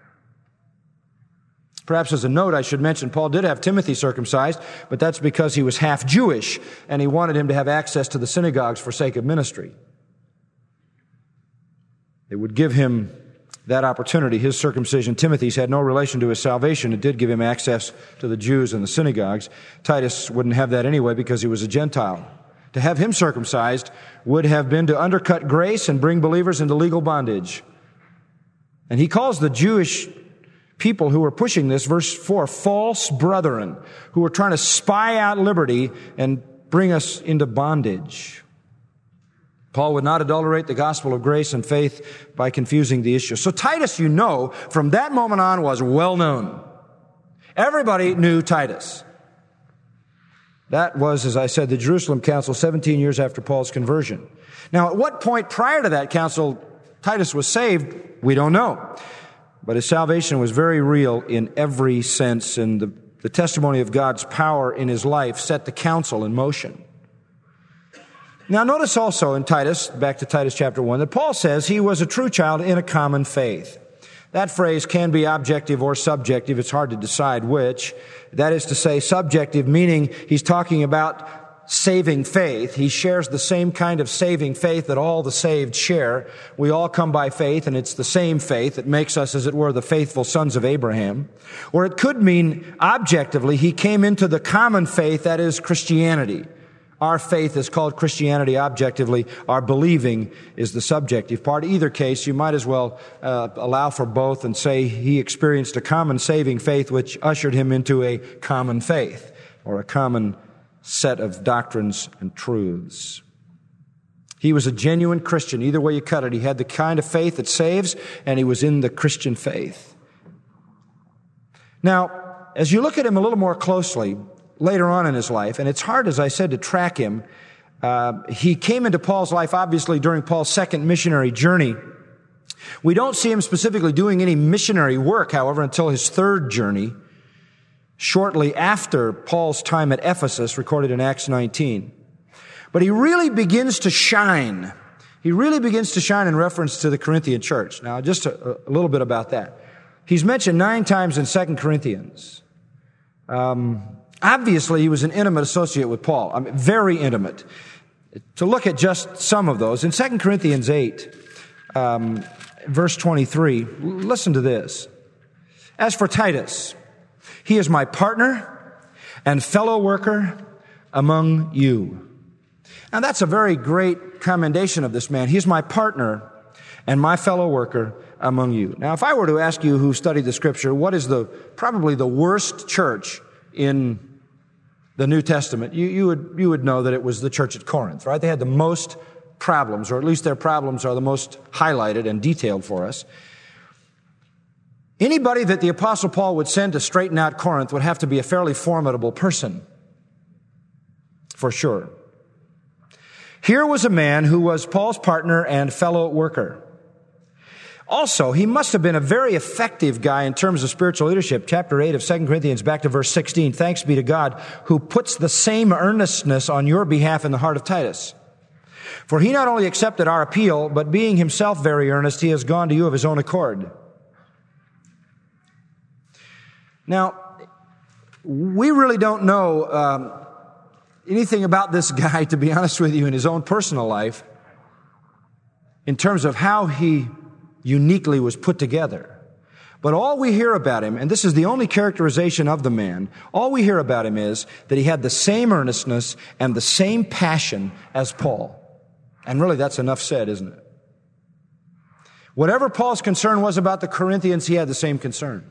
Perhaps as a note, I should mention Paul did have Timothy circumcised, but that's because he was half Jewish, and he wanted him to have access to the synagogues for sake of ministry. It would give him that opportunity. His circumcision, Timothy's, had no relation to his salvation. It did give him access to the Jews and the synagogues. Titus wouldn't have that anyway because he was a Gentile. To have him circumcised would have been to undercut grace and bring believers into legal bondage. And he calls the Jewish people who were pushing this, verse four, false brethren, who were trying to spy out liberty and bring us into bondage. Paul would not adulterate the gospel of grace and faith by confusing the issue. So Titus, you know, from that moment on was well known. Everybody knew Titus. That was, as I said, the Jerusalem Council seventeen years after Paul's conversion. Now, at what point prior to that council Titus was saved, we don't know. But his salvation was very real in every sense, and the, the testimony of God's power in his life set the council in motion. Now, notice also in Titus, back to Titus chapter one, that Paul says he was a true child in a common faith. That phrase can be objective or subjective. It's hard to decide which. That is to say, subjective, meaning he's talking about saving faith. He shares the same kind of saving faith that all the saved share. We all come by faith, and it's the same faith that makes us, as it were, the faithful sons of Abraham. Or it could mean, objectively, he came into the common faith, that is Christianity. Our faith is called Christianity objectively. Our believing is the subjective part. Either case, you might as well uh, allow for both and say he experienced a common saving faith which ushered him into a common faith, or a common set of doctrines and truths. He was a genuine Christian. Either way you cut it, he had the kind of faith that saves, and he was in the Christian faith. Now, as you look at him a little more closely, later on in his life, and it's hard, as I said, to track him. Uh, he came into Paul's life, obviously, during Paul's second missionary journey. We don't see him specifically doing any missionary work, however, until his third journey, shortly after Paul's time at Ephesus, recorded in Acts nineteen. But he really begins to shine. He really begins to shine in reference to the Corinthian church. Now, just a, a little bit about that. He's mentioned nine times in Second Corinthians. Um... Obviously, he was an intimate associate with Paul. I mean, very intimate. To look at just some of those, in Second Corinthians eight, um, verse twenty-three, listen to this. As for Titus, he is my partner and fellow worker among you. Now, that's a very great commendation of this man. He's my partner and my fellow worker among you. Now, if I were to ask you who studied the Scripture, what is the probably the worst church in the New Testament, you, you would you would know that it was the church at Corinth, right? They had the most problems, or at least their problems are the most highlighted and detailed for us. Anybody that the Apostle Paul would send to straighten out Corinth would have to be a fairly formidable person, for sure. Here was a man who was Paul's partner and fellow worker. Also, he must have been a very effective guy in terms of spiritual leadership. Chapter eight of Second Corinthians, back to verse sixteen. Thanks be to God who puts the same earnestness on your behalf in the heart of Titus. For he not only accepted our appeal, but being himself very earnest, he has gone to you of his own accord. Now, we really don't know um, anything about this guy, to be honest with you, in his own personal life, in terms of how he uniquely was put together. But all we hear about him, and this is the only characterization of the man, all we hear about him is that he had the same earnestness and the same passion as Paul. And really that's enough said, isn't it? Whatever Paul's concern was about the Corinthians, he had the same concern.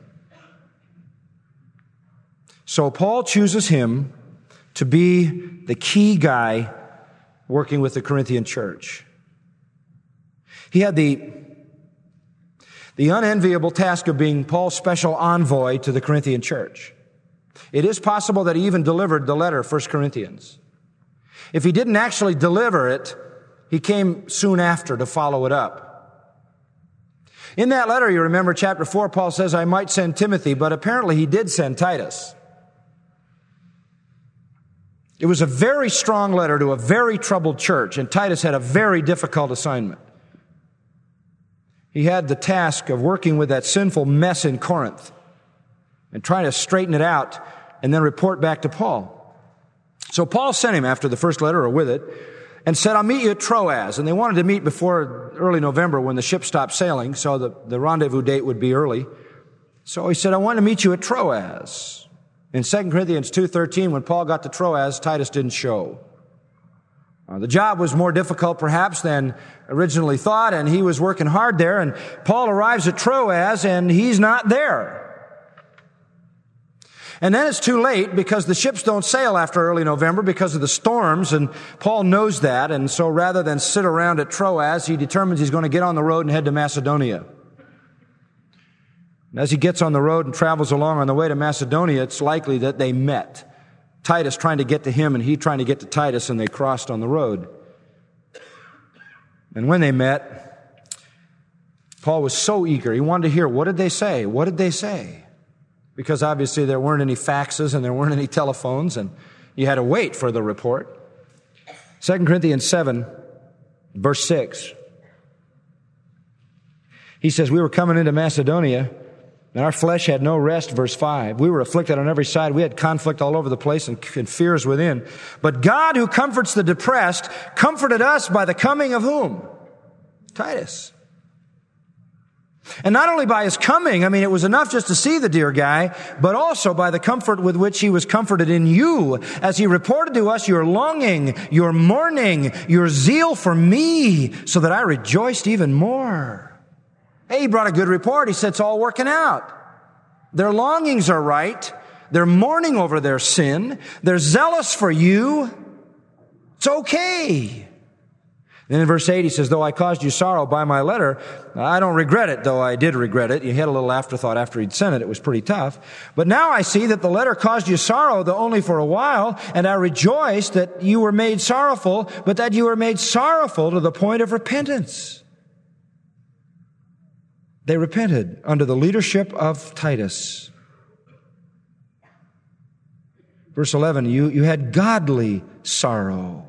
So Paul chooses him to be the key guy working with the Corinthian church. He had the The unenviable task of being Paul's special envoy to the Corinthian church. It is possible that he even delivered the letter, First Corinthians. If he didn't actually deliver it, he came soon after to follow it up. In that letter, you remember chapter four, Paul says, I might send Timothy, but apparently he did send Titus. It was a very strong letter to a very troubled church, and Titus had a very difficult assignment. He had the task of working with that sinful mess in Corinth and trying to straighten it out and then report back to Paul. So Paul sent him after the first letter, or with it, and said, I'll meet you at Troas. And they wanted to meet before early November when the ship stopped sailing, so the, the rendezvous date would be early. So he said, I want to meet you at Troas. In Second Corinthians two thirteen, when Paul got to Troas, Titus didn't show. Uh, the job was more difficult perhaps than originally thought, and he was working hard there, and Paul arrives at Troas, and he's not there. And then it's too late because the ships don't sail after early November because of the storms, and Paul knows that, and so rather than sit around at Troas, he determines he's going to get on the road and head to Macedonia. And as he gets on the road and travels along on the way to Macedonia, it's likely that they met. Titus trying to get to him and he trying to get to Titus, and they crossed on the road. And when they met, Paul was so eager. He wanted to hear, what did they say? What did they say? Because obviously there weren't any faxes and there weren't any telephones, and you had to wait for the report. Second Corinthians seven, verse six. He says, we were coming into Macedonia, and our flesh had no rest, verse five. We were afflicted on every side. We had conflict all over the place and, and fears within. But God, who comforts the depressed, comforted us by the coming of whom? Titus. And not only by his coming, I mean, it was enough just to see the dear guy, but also by the comfort with which he was comforted in you, as he reported to us your longing, your mourning, your zeal for me, so that I rejoiced even more. Hey, he brought a good report. He said it's all working out. Their longings are right. They're mourning over their sin. They're zealous for you. It's okay. Then in verse eight, he says, though I caused you sorrow by my letter, I don't regret it, though I did regret it. He had a little afterthought after he'd sent it. It was pretty tough. But now I see that the letter caused you sorrow, though only for a while, and I rejoice that you were made sorrowful, but that you were made sorrowful to the point of repentance. They repented under the leadership of Titus. Verse eleven, you, you had godly sorrow.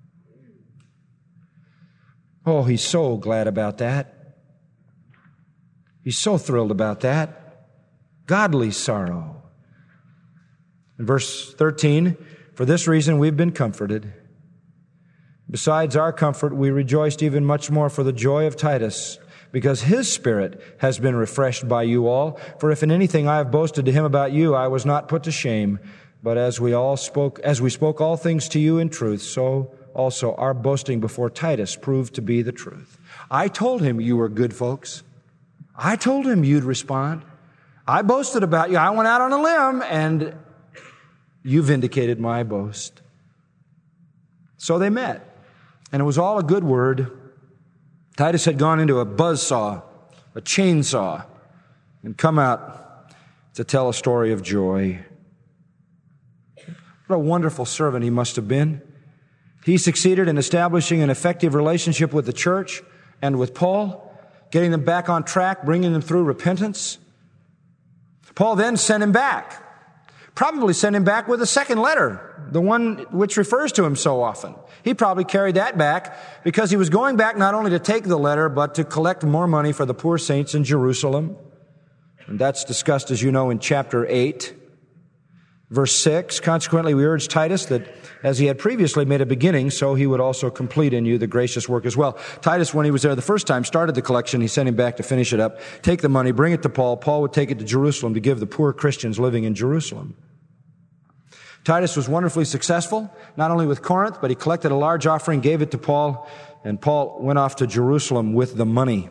Oh, he's so glad about that. He's so thrilled about that. Godly sorrow. In verse thirteen, for this reason we've been comforted. Besides our comfort, we rejoiced even much more for the joy of Titus, because his spirit has been refreshed by you all. For if in anything I have boasted to him about you, I was not put to shame. But as we all spoke, as we spoke all things to you in truth, so also our boasting before Titus proved to be the truth. I told him you were good folks. I told him you'd respond. I boasted about you. I went out on a limb, and you vindicated my boast. So they met, and it was all a good word. Titus had gone into a buzzsaw, a chainsaw, and come out to tell a story of joy. What a wonderful servant he must have been. He succeeded in establishing an effective relationship with the church and with Paul, getting them back on track, bringing them through repentance. Paul then sent him back, probably sent him back with a second letter, the one which refers to him so often. He probably carried that back because he was going back not only to take the letter, but to collect more money for the poor saints in Jerusalem. And that's discussed, as you know, in chapter eight. Verse six, consequently, we urge Titus that as he had previously made a beginning, so he would also complete in you the gracious work as well. Titus, when he was there the first time, started the collection. He sent him back to finish it up, take the money, bring it to Paul. Paul would take it to Jerusalem to give the poor Christians living in Jerusalem. Titus was wonderfully successful, not only with Corinth, but he collected a large offering, gave it to Paul, and Paul went off to Jerusalem with the money.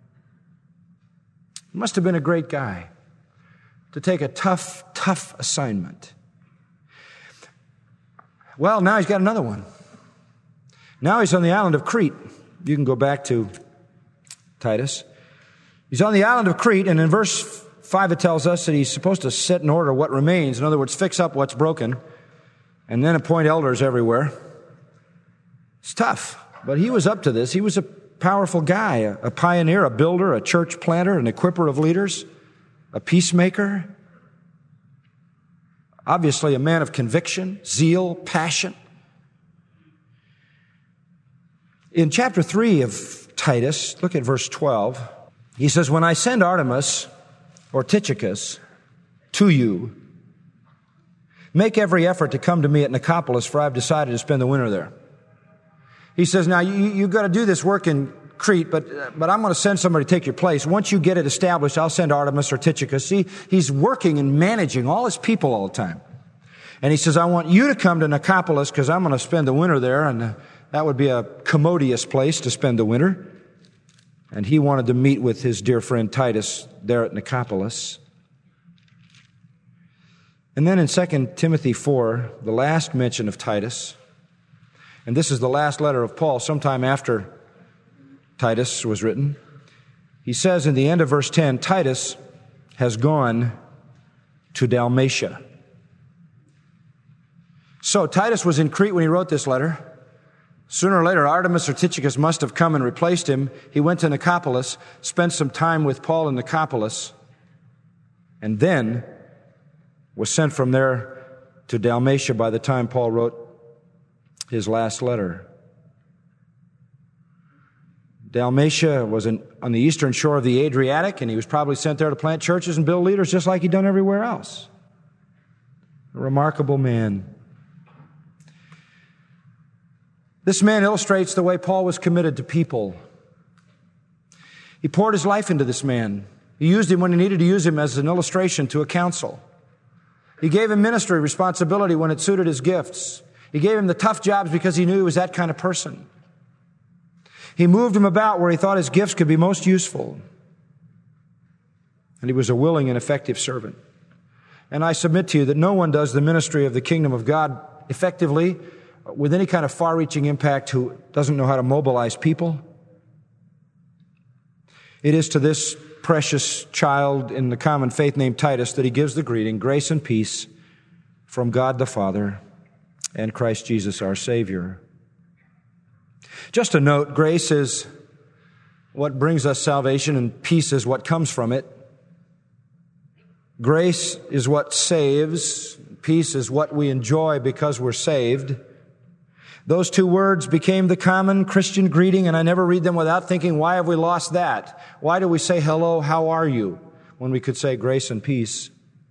He must have been a great guy to take a tough, tough assignment. Well, now he's got another one. Now he's on the island of Crete. You can go back to Titus. He's on the island of Crete, and in verse five it tells us that he's supposed to set in order what remains. In other words, fix up what's broken, and then appoint elders everywhere. It's tough, but he was up to this. He was a powerful guy, a, a pioneer, a builder, a church planter, an equipper of leaders, a peacemaker. Obviously a man of conviction, zeal, passion. In chapter three of Titus, look at verse twelve. He says, when I send Artemas or Tychicus to you, make every effort to come to me at Nicopolis, for I've decided to spend the winter there. He says, now you, you've got to do this work in Crete, but, but I'm going to send somebody to take your place. Once you get it established, I'll send Artemas or Tychicus. See, he's working and managing all his people all the time. And he says, I want you to come to Nicopolis because I'm going to spend the winter there, and uh, that would be a commodious place to spend the winter. And he wanted to meet with his dear friend Titus there at Nicopolis. And then in Second Timothy four, the last mention of Titus, and this is the last letter of Paul, sometime after Titus was written. He says in the end of verse ten, Titus has gone to Dalmatia. So Titus was in Crete when he wrote this letter. Sooner or later, Artemas or Tychicus must have come and replaced him. He went to Nicopolis, spent some time with Paul in Nicopolis, and then was sent from there to Dalmatia by the time Paul wrote his last letter. Dalmatia was in, on the eastern shore of the Adriatic, and he was probably sent there to plant churches and build leaders just like he'd done everywhere else. A remarkable man. This man illustrates the way Paul was committed to people. He poured his life into this man. He used him when he needed to use him as an illustration to a council. He gave him ministry responsibility when it suited his gifts. He gave him the tough jobs because he knew he was that kind of person. He moved him about where he thought his gifts could be most useful. And he was a willing and effective servant. And I submit to you that no one does the ministry of the kingdom of God effectively with any kind of far-reaching impact who doesn't know how to mobilize people. It is to this precious child in the common faith named Titus that he gives the greeting, grace and peace from God the Father and Christ Jesus our Savior. Just a note, grace is what brings us salvation and peace is what comes from it. Grace is what saves. Peace is what we enjoy because we're saved. Those two words became the common Christian greeting, and I never read them without thinking, why have we lost that? Why do we say hello, how are you, when we could say grace and peace?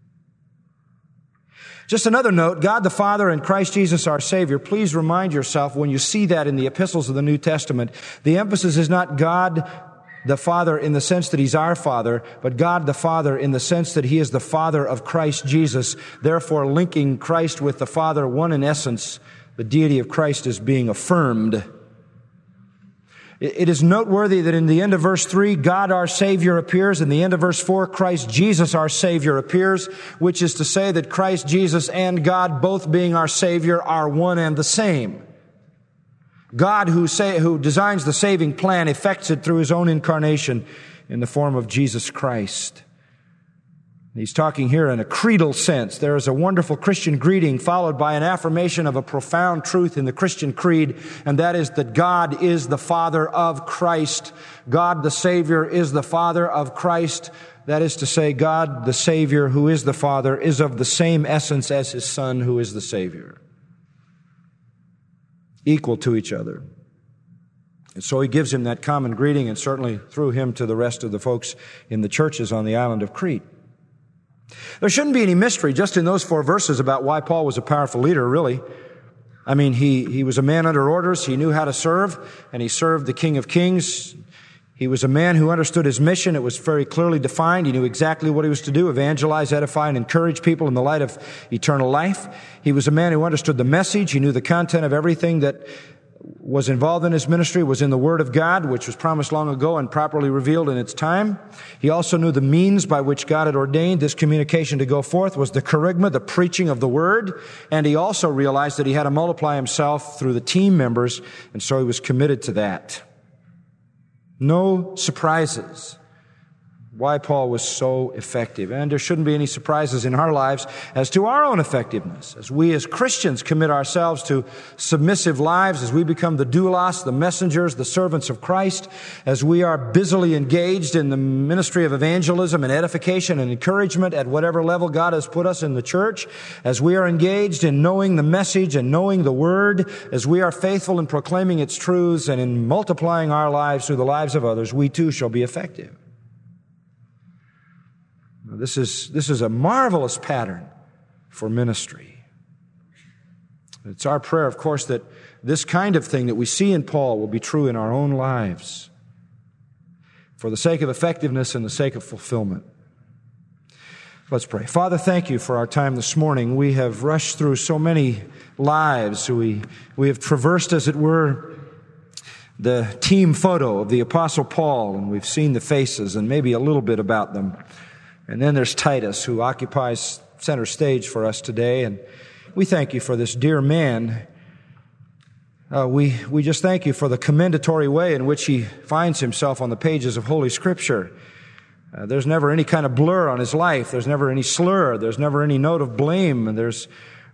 Just another note, God the Father and Christ Jesus our Savior, please remind yourself when you see that in the epistles of the New Testament, the emphasis is not God the Father in the sense that He's our Father, but God the Father in the sense that He is the Father of Christ Jesus, therefore linking Christ with the Father, one in essence. The deity of Christ is being affirmed. It is noteworthy that in the end of verse three, God our Savior appears. In the end of verse four, Christ Jesus our Savior appears, which is to say that Christ Jesus and God, both being our Savior, are one and the same. God who, say, who designs the saving plan effects it through His own incarnation in the form of Jesus Christ. He's talking here in a creedal sense. There is a wonderful Christian greeting followed by an affirmation of a profound truth in the Christian creed, and that is that God is the Father of Christ. God the Savior is the Father of Christ. That is to say, God the Savior, who is the Father, is of the same essence as His Son, who is the Savior. Equal to each other. And so He gives him that common greeting, and certainly through him to the rest of the folks in the churches on the island of Crete. There shouldn't be any mystery just in those four verses about why Paul was a powerful leader, really. I mean, he, he was a man under orders. He knew how to serve, and he served the King of Kings. He was a man who understood his mission. It was very clearly defined. He knew exactly what he was to do, evangelize, edify, and encourage people in the light of eternal life. He was a man who understood the message. He knew the content of everything that was involved in his ministry, was in the Word of God, which was promised long ago and properly revealed in its time. He also knew the means by which God had ordained this communication to go forth was the kerygma, the preaching of the Word. And he also realized that he had to multiply himself through the team members, and so he was committed to that. No surprises. Why Paul was so effective. And there shouldn't be any surprises in our lives as to our own effectiveness. As we as Christians commit ourselves to submissive lives, as we become the doulos, the messengers, the servants of Christ, as we are busily engaged in the ministry of evangelism and edification and encouragement at whatever level God has put us in the church, as we are engaged in knowing the message and knowing the Word, as we are faithful in proclaiming its truths and in multiplying our lives through the lives of others, we too shall be effective. This is, this is a marvelous pattern for ministry. It's our prayer, of course, that this kind of thing that we see in Paul will be true in our own lives for the sake of effectiveness and the sake of fulfillment. Let's pray. Father, thank you for our time this morning. We have rushed through so many lives. We, we have traversed, as it were, the team photo of the Apostle Paul, and we've seen the faces and maybe a little bit about them. And then there's Titus, who occupies center stage for us today. And we thank you for this dear man. Uh, we, we just thank you for the commendatory way in which he finds himself on the pages of Holy Scripture. Uh, there's never any kind of blur on his life. There's never any slur. There's never any note of blame. And there's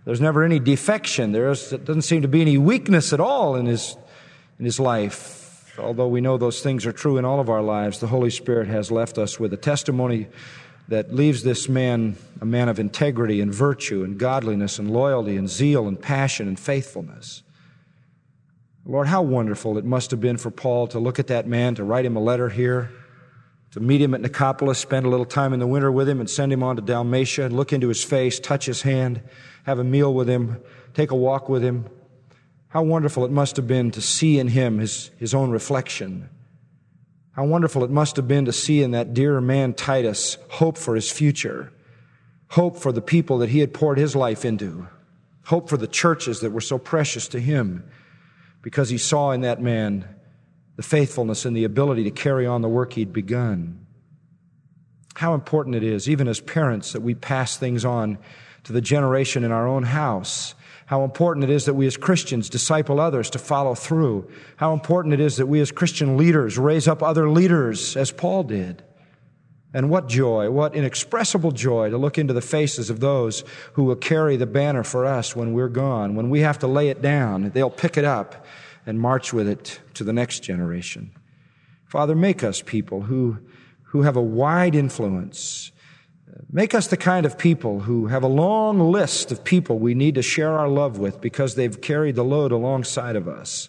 There's never any defection. There doesn't seem to be any weakness at all in his, in his life. Although we know those things are true in all of our lives, the Holy Spirit has left us with a testimony that leaves this man a man of integrity and virtue and godliness and loyalty and zeal and passion and faithfulness. Lord, how wonderful it must have been for Paul to look at that man, to write him a letter here, to meet him at Nicopolis, spend a little time in the winter with him, and send him on to Dalmatia, and look into his face, touch his hand, have a meal with him, take a walk with him. How wonderful it must have been to see in him his, his own reflection. How wonderful it must have been to see in that dear man Titus hope for his future, hope for the people that he had poured his life into, hope for the churches that were so precious to him, because he saw in that man the faithfulness and the ability to carry on the work he'd begun. How important it is, even as parents, that we pass things on to the generation in our own house. How important it is that we as Christians disciple others to follow through. How important it is that we as Christian leaders raise up other leaders, as Paul did. And what joy, what inexpressible joy to look into the faces of those who will carry the banner for us when we're gone. When we have to lay it down, they'll pick it up and march with it to the next generation. Father, make us people who, who have a wide influence. Make us the kind of people who have a long list of people we need to share our love with because they've carried the load alongside of us.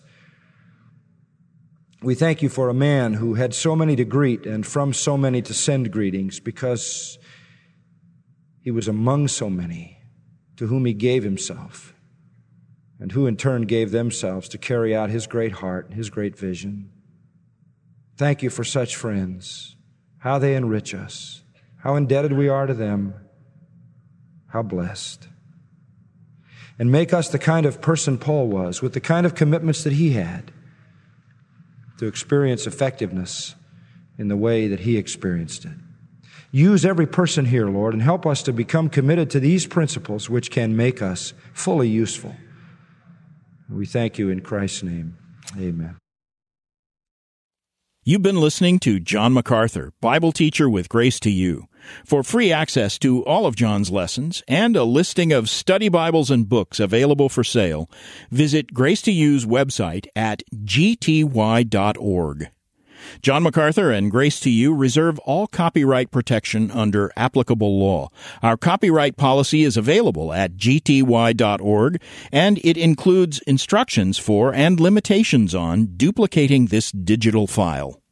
We thank you for a man who had so many to greet and from so many to send greetings, because he was among so many to whom he gave himself, and who in turn gave themselves to carry out his great heart, his great vision. Thank you for such friends, how they enrich us, how indebted we are to them, how blessed. And make us the kind of person Paul was, with the kind of commitments that he had, to experience effectiveness in the way that he experienced it. Use every person here, Lord, and help us to become committed to these principles which can make us fully useful. We thank you in Christ's name. Amen. You've been listening to John MacArthur, Bible teacher with Grace to You. For free access to all of John's lessons and a listing of study Bibles and books available for sale, visit Grace to You's website at g t y dot org. John MacArthur and Grace to You reserve all copyright protection under applicable law. Our copyright policy is available at g t y dot org, and it includes instructions for and limitations on duplicating this digital file.